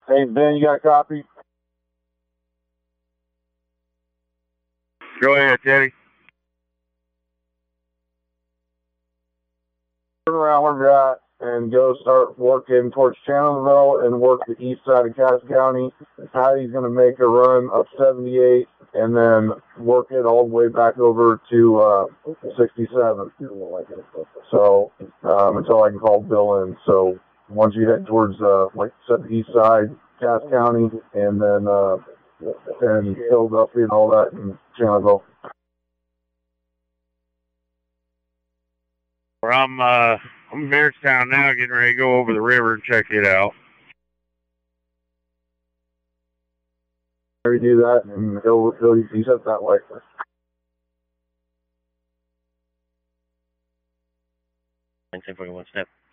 Hey, Ben, you got a copy? Go ahead, Teddy. Turn around where you're at and go start working towards Chandlerville and work the east side of Cass County. Patty's going to make a run up 78 and then work it all the way back over to 67. So until I can call Bill in. So once you head towards like the east side, Cass County, and then Philadelphia and all that in Chandlerville. I'm in Beardstown now, getting ready to go over the river and check it out. We do that, and he's up that way. Thanks, everyone. Step.